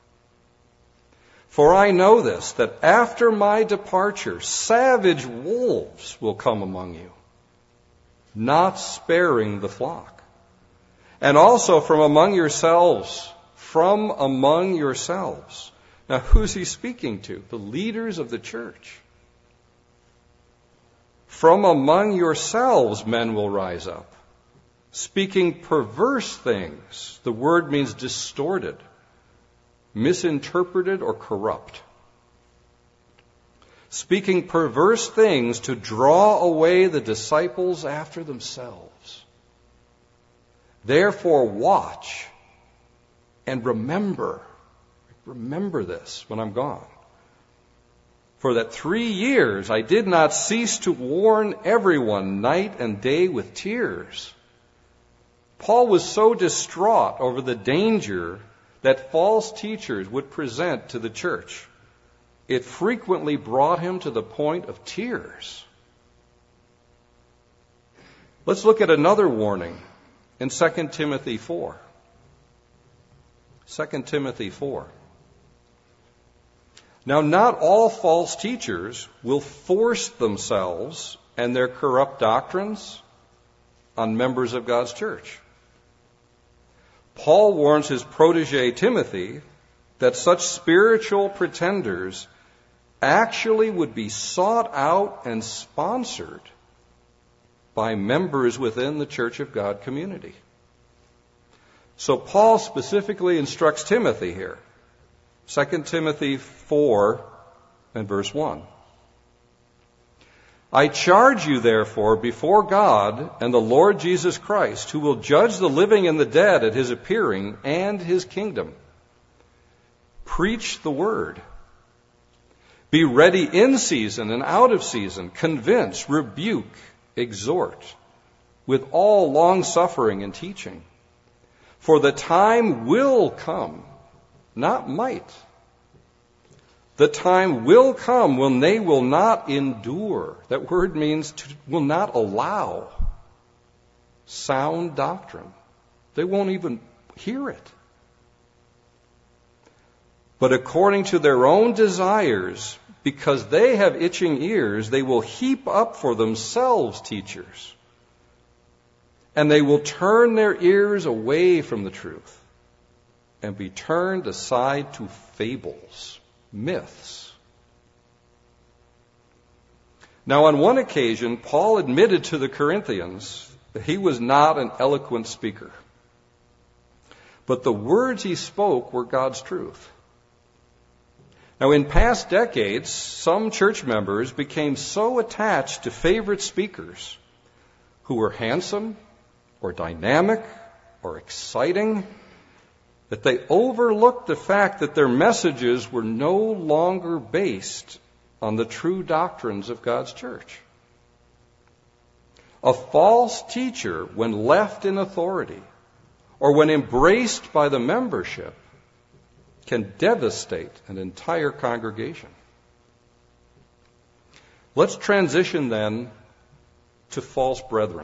For I know this, that after my departure, savage wolves will come among you, not sparing the flock. And also from among yourselves, from among yourselves. Now, who's he speaking to? The leaders of the church. From among yourselves, men will rise up, speaking perverse things. The word means distorted, misinterpreted, or corrupt. Speaking perverse things to draw away the disciples after themselves. Therefore, watch and remember. Remember this when I'm gone. For that three years I did not cease to warn everyone night and day with tears. Paul was so distraught over the danger that false teachers would present to the church. It frequently brought him to the point of tears. Let's look at another warning in Second Timothy four. Second Timothy four. Now, not all false teachers will force themselves and their corrupt doctrines on members of God's church. Paul warns his protege Timothy that such spiritual pretenders actually would be sought out and sponsored by members within the Church of God community. So Paul specifically instructs Timothy here. Second Timothy four and verse one. I charge you, therefore, before God and the Lord Jesus Christ, who will judge the living and the dead at his appearing and his kingdom. Preach the word. Be ready in season and out of season. Convince, rebuke, exhort, with all long-suffering and teaching. For the time will come, not might. The time will come when they will not endure. That word means to, will not allow sound doctrine. They won't even hear it. But according to their own desires, because they have itching ears, they will heap up for themselves teachers. And they will turn their ears away from the truth and be turned aside to fables, myths. Now, on one occasion, Paul admitted to the Corinthians that he was not an eloquent speaker. But the words he spoke were God's truth. Now, in past decades, some church members became so attached to favorite speakers who were handsome or dynamic or exciting that they overlooked the fact that their messages were no longer based on the true doctrines of God's church. A false teacher, when left in authority, or when embraced by the membership, can devastate an entire congregation. Let's transition then to false brethren.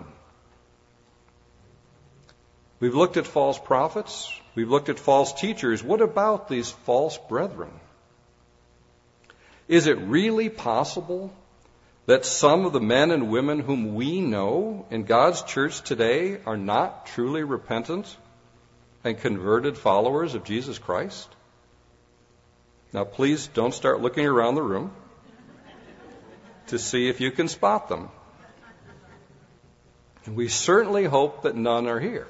We've looked at false prophets. We've looked at false teachers. What about these false brethren? Is it really possible that some of the men and women whom we know in God's church today are not truly repentant and converted followers of Jesus Christ? Now, please don't start looking around the room to see if you can spot them. And we certainly hope that none are here.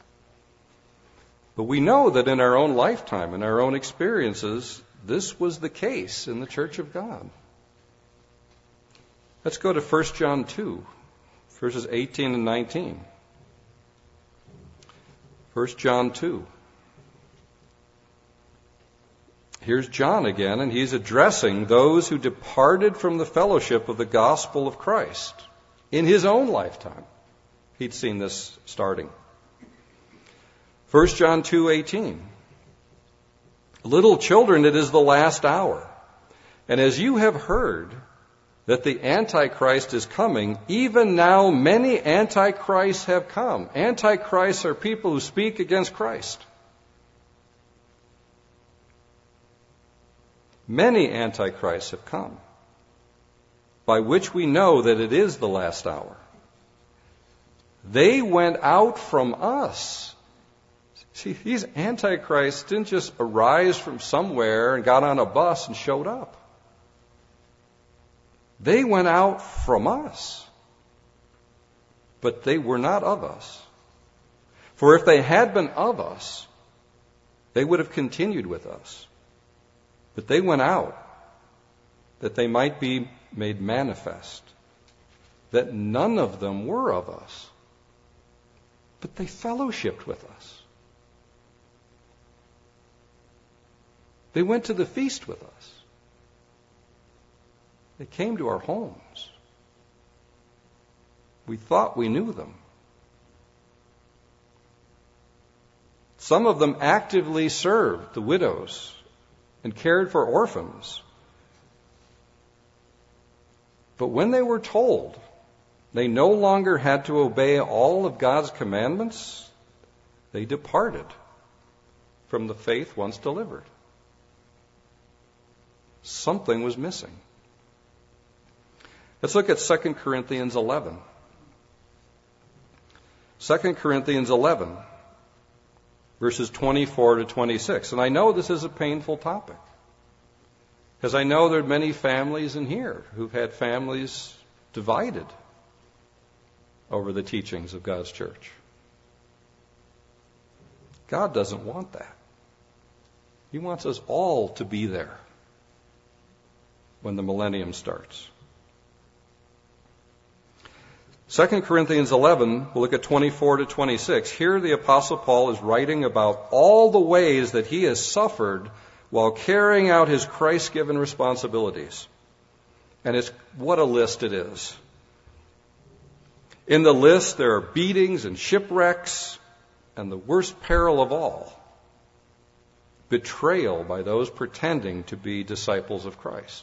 But we know that in our own lifetime, in our own experiences, this was the case in the church of God. Let's go to First John two, verses eighteen and nineteen. First John two. Here's John again, and he's addressing those who departed from the fellowship of the gospel of Christ in his own lifetime. He'd seen this starting. First John two eighteen. Little children, it is the last hour. And as you have heard that the Antichrist is coming, even now many Antichrists have come. Antichrists are people who speak against Christ. Many Antichrists have come, by which we know that it is the last hour. They went out from us. See, these Antichrists didn't just arise from somewhere and got on a bus and showed up. They went out from us, but they were not of us. For if they had been of us, they would have continued with us. But they went out that they might be made manifest, that none of them were of us, but they fellowshiped with us. They went to the feast with us. They came to our homes. We thought we knew them. Some of them actively served the widows and cared for orphans. But when they were told they no longer had to obey all of God's commandments, they departed from the faith once delivered. Something was missing. Let's look at Second Corinthians eleven. Second Corinthians eleven, verses twenty-four to twenty-six. And I know this is a painful topic, because I know there are many families in here who've had families divided over the teachings of God's church. God doesn't want that. He wants us all to be there when the millennium starts. Second Corinthians eleven, we'll look at twenty-four to twenty-six. Here the Apostle Paul is writing about all the ways that he has suffered while carrying out his Christ-given responsibilities. And it's what a list it is. In the list there are beatings and shipwrecks, and the worst peril of all, betrayal by those pretending to be disciples of Christ.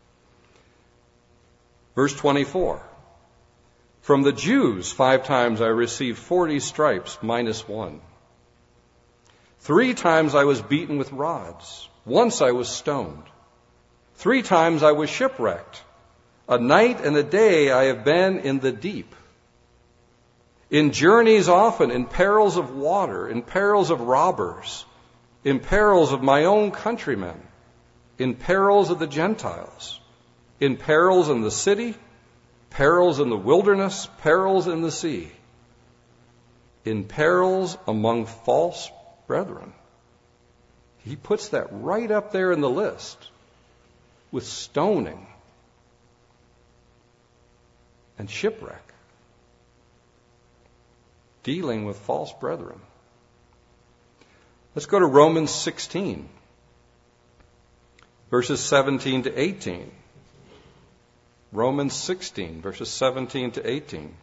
Verse twenty-four. From the Jews, five times I received forty stripes minus one. Three times I was beaten with rods. Once I was stoned. Three times I was shipwrecked. A night and a day I have been in the deep. In journeys often, in perils of water, in perils of robbers, in perils of my own countrymen, in perils of the Gentiles, in perils in the city, perils in the wilderness, perils in the sea, in perils among false brethren. He puts that right up there in the list with stoning and shipwreck, dealing with false brethren. Let's go to Romans sixteen, verses seventeen to eighteen. Romans sixteen, verses seventeen to eighteen.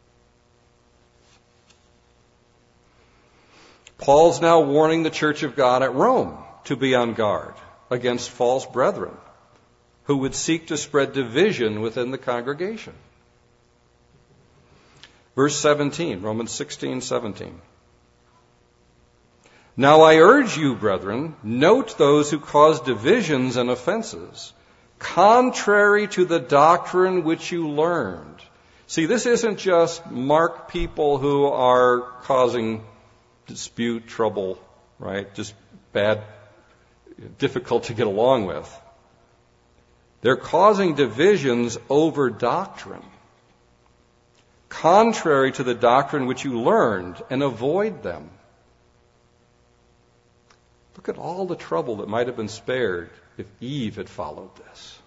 Paul's now warning the church of God at Rome to be on guard against false brethren who would seek to spread division within the congregation. Verse seventeen, Romans sixteen, seventeen. Now I urge you, brethren, note those who cause divisions and offenses, contrary to the doctrine which you learned. See, this isn't just mark people who are causing dispute, trouble, right? Just bad, difficult to get along with. They're causing divisions over doctrine, contrary to the doctrine which you learned, and avoid them. Look at all the trouble that might have been spared if Eve had followed this.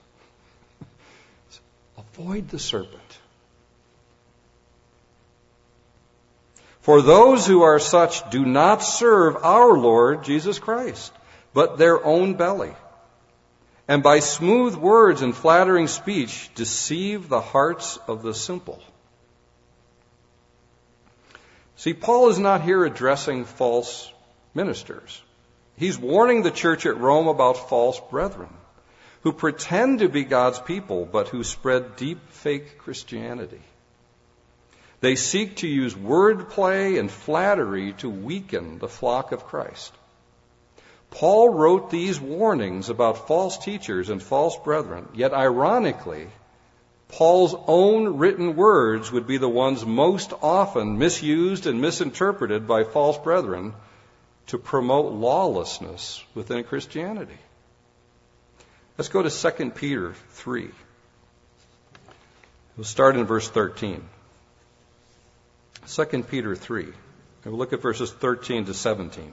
Avoid the serpent. For those who are such do not serve our Lord Jesus Christ, but their own belly, and by smooth words and flattering speech deceive the hearts of the simple. See, Paul is not here addressing false ministers. He's warning the church at Rome about false brethren who pretend to be God's people, but who spread deep fake Christianity. They seek to use wordplay and flattery to weaken the flock of Christ. Paul wrote these warnings about false teachers and false brethren, yet ironically, Paul's own written words would be the ones most often misused and misinterpreted by false brethren to promote lawlessness within Christianity. Let's go to Second Peter three. We'll start in verse thirteen. Second Peter three. And we'll look at verses thirteen to seventeen.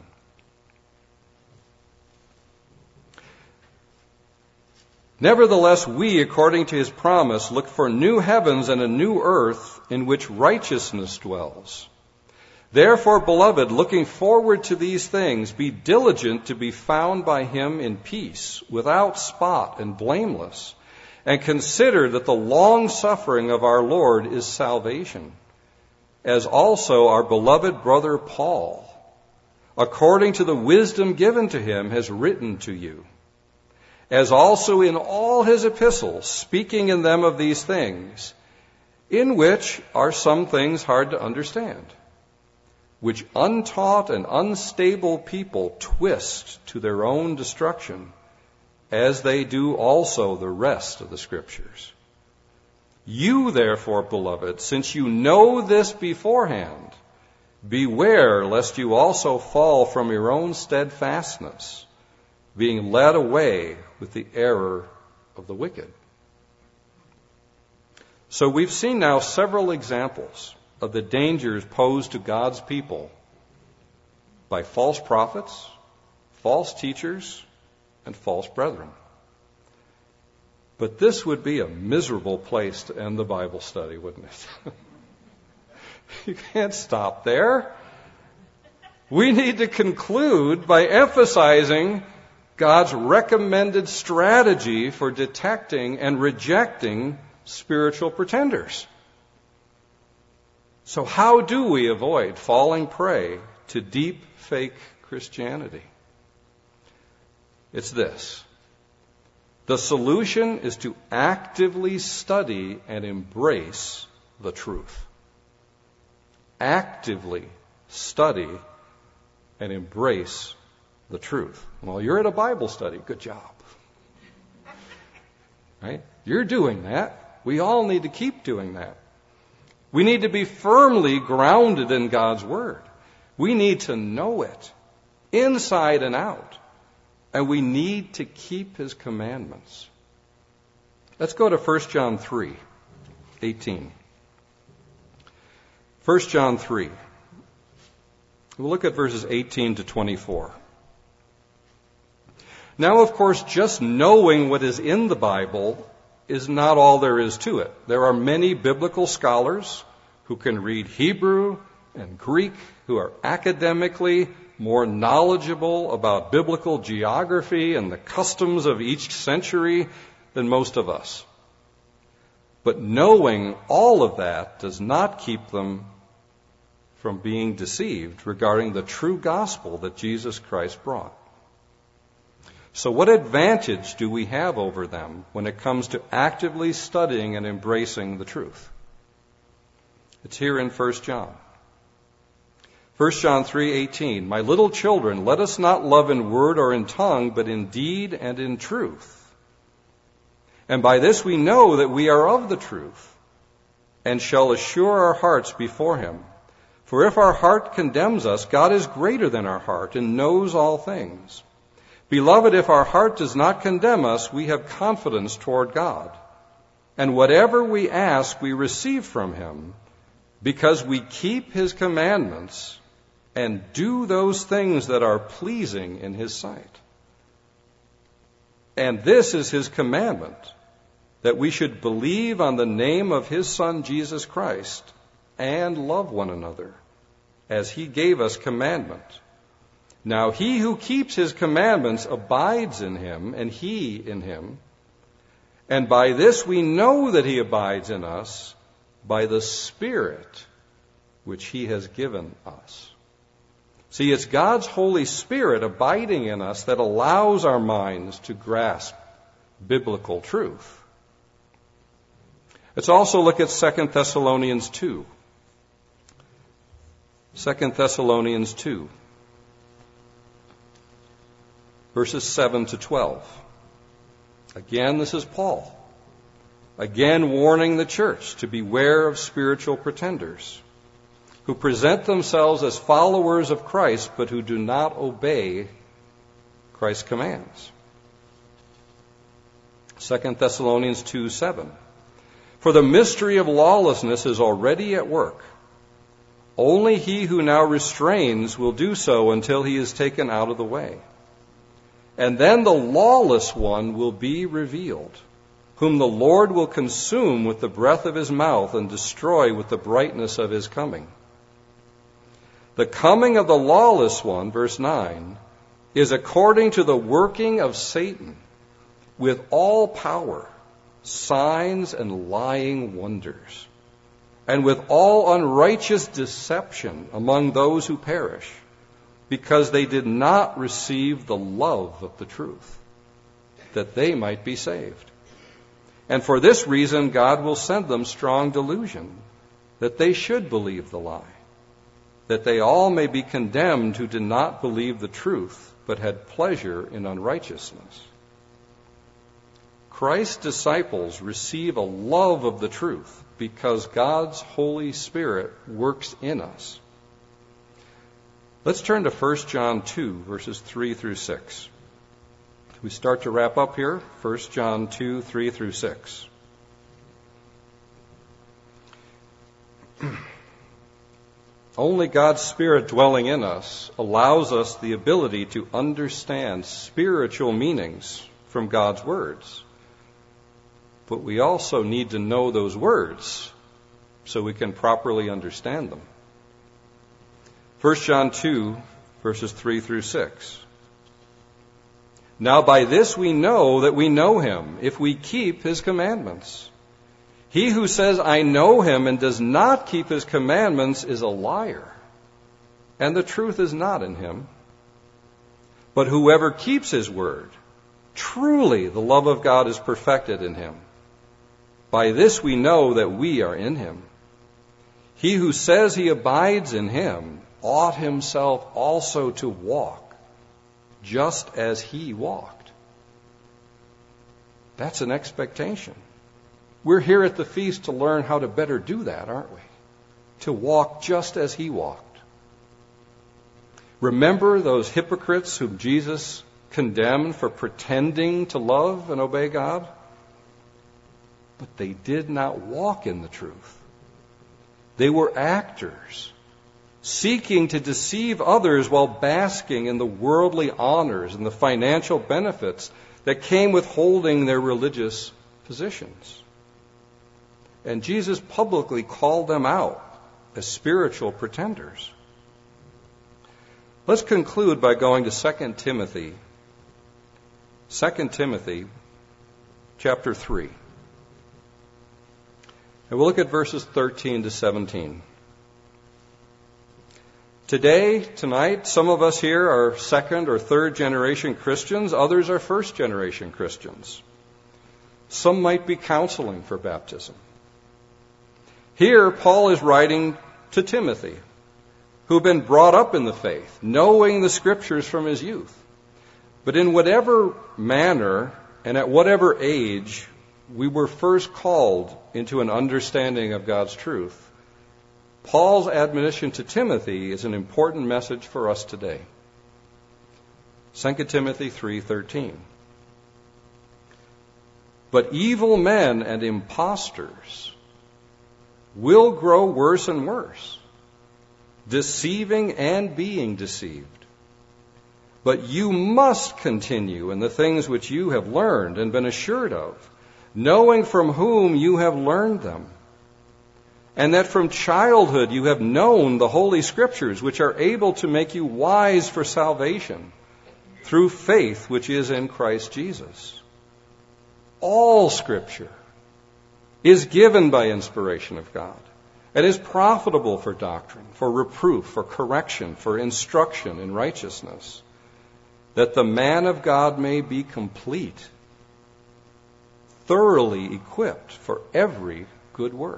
Nevertheless, we, according to his promise, look for new heavens and a new earth in which righteousness dwells. Therefore, beloved, looking forward to these things, be diligent to be found by him in peace, without spot and blameless, and consider that the long suffering of our Lord is salvation, as also our beloved brother Paul, according to the wisdom given to him, has written to you, as also in all his epistles, speaking in them of these things, in which are some things hard to understand, which untaught and unstable people twist to their own destruction, as they do also the rest of the Scriptures. You, therefore, beloved, since you know this beforehand, beware lest you also fall from your own steadfastness, being led away with the error of the wicked. So we've seen now several examples of the dangers posed to God's people by false prophets, false teachers, and false brethren. But this would be a miserable place to end the Bible study, wouldn't it? You can't stop there. We need to conclude by emphasizing God's recommended strategy for detecting and rejecting spiritual pretenders. So how do we avoid falling prey to deep fake Christianity? It's this. The solution is to actively study and embrace the truth. Actively study and embrace the truth. Well, you're at a Bible study. Good job. Right? You're doing that. We all need to keep doing that. We need to be firmly grounded in God's Word. We need to know it inside and out. And we need to keep His commandments. Let's go to First John three, eighteen. First John three. We'll look at verses eighteen to twenty-four. Now, of course, just knowing what is in the Bible is not all there is to it. There are many biblical scholars who can read Hebrew and Greek, who are academically more knowledgeable about biblical geography and the customs of each century than most of us. But knowing all of that does not keep them from being deceived regarding the true gospel that Jesus Christ brought. So what advantage do we have over them when it comes to actively studying and embracing the truth? It's here in First John. First John three eighteen, "My little children, let us not love in word or in tongue, but in deed and in truth. And by this we know that we are of the truth, and shall assure our hearts before him. For if our heart condemns us, God is greater than our heart and knows all things. Beloved, if our heart does not condemn us, we have confidence toward God. And whatever we ask, we receive from him, because we keep his commandments and do those things that are pleasing in his sight. And this is his commandment, that we should believe on the name of his Son, Jesus Christ, and love one another, as he gave us commandment. Now he who keeps his commandments abides in him, and he in him. And by this we know that he abides in us, by the Spirit which he has given us." See, it's God's Holy Spirit abiding in us that allows our minds to grasp biblical truth. Let's also look at Second Thessalonians two. Second Thessalonians two. Verses seven to twelve. Again, this is Paul. Again, warning the church to beware of spiritual pretenders, who present themselves as followers of Christ, but who do not obey Christ's commands. Second Thessalonians two seven. "For the mystery of lawlessness is already at work. Only he who now restrains will do so until he is taken out of the way. And then the lawless one will be revealed, whom the Lord will consume with the breath of his mouth and destroy with the brightness of his coming. The coming of the lawless one," verse nine, "is according to the working of Satan, with all power, signs and lying wonders, and with all unrighteous deception among those who perish, because they did not receive the love of the truth, that they might be saved. And for this reason God will send them strong delusion, that they should believe the lie, that they all may be condemned who did not believe the truth, but had pleasure in unrighteousness." Christ's disciples receive a love of the truth because God's Holy Spirit works in us. Let's turn to First John two, verses three through six. We start to wrap up here. First John two, three through six. Only God's Spirit dwelling in us allows us the ability to understand spiritual meanings from God's words. But we also need to know those words so we can properly understand them. First John two, verses three through six. "Now by this we know that we know him, if we keep his commandments. He who says, 'I know him,' and does not keep his commandments is a liar, and the truth is not in him. But whoever keeps his word, truly the love of God is perfected in him. By this we know that we are in him. He who says he abides in him ought himself also to walk just as he walked." That's an expectation. We're here at the feast to learn how to better do that, aren't we? To walk just as he walked. Remember those hypocrites whom Jesus condemned for pretending to love and obey God? But they did not walk in the truth. They were actors, seeking to deceive others while basking in the worldly honors and the financial benefits that came with holding their religious positions. And Jesus publicly called them out as spiritual pretenders. Let's conclude by going to Second Timothy. Second Timothy chapter three. And we'll look at verses thirteen to seventeen. Today, tonight, some of us here are second or third generation Christians. Others are first generation Christians. Some might be counseling for baptism. Here, Paul is writing to Timothy, who had been brought up in the faith, knowing the Scriptures from his youth. But in whatever manner and at whatever age we were first called into an understanding of God's truth, Paul's admonition to Timothy is an important message for us today. Second Timothy three thirteen. But evil men and impostors will grow worse and worse, deceiving and being deceived. But you must continue in the things which you have learned and been assured of, knowing from whom you have learned them, and that from childhood you have known the Holy Scriptures, which are able to make you wise for salvation through faith which is in Christ Jesus. All Scripture is given by inspiration of God and is profitable for doctrine, for reproof, for correction, for instruction in righteousness, that the man of God may be complete, thoroughly equipped for every good work.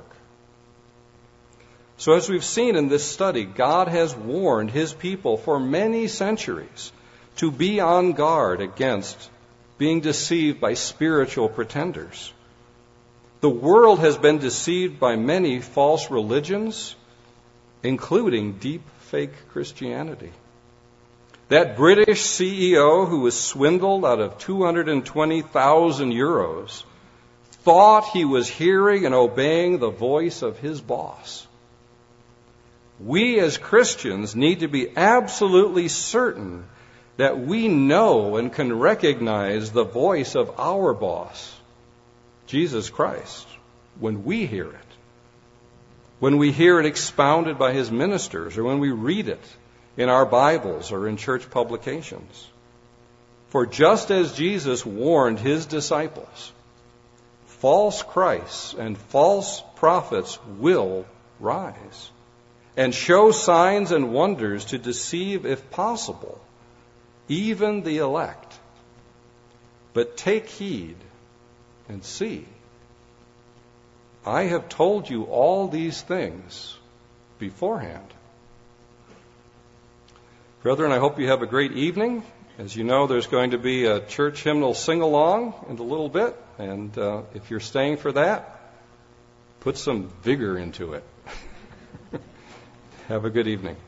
So as we've seen in this study, God has warned his people for many centuries to be on guard against being deceived by spiritual pretenders. The world has been deceived by many false religions, including deep fake Christianity. That British C E O who was swindled out of two hundred twenty thousand euros thought he was hearing and obeying the voice of his boss. We as Christians need to be absolutely certain that we know and can recognize the voice of our boss, Jesus Christ, when we hear it, when we hear it expounded by his ministers, or when we read it in our Bibles or in church publications. For just as Jesus warned his disciples, false Christs and false prophets will rise and show signs and wonders to deceive, if possible, even the elect. But take heed and see. I have told you all these things beforehand. Brethren, I hope you have a great evening. As you know, there's going to be a church hymnal sing-along in a little bit. And uh, if you're staying for that, put some vigor into it. Have a good evening.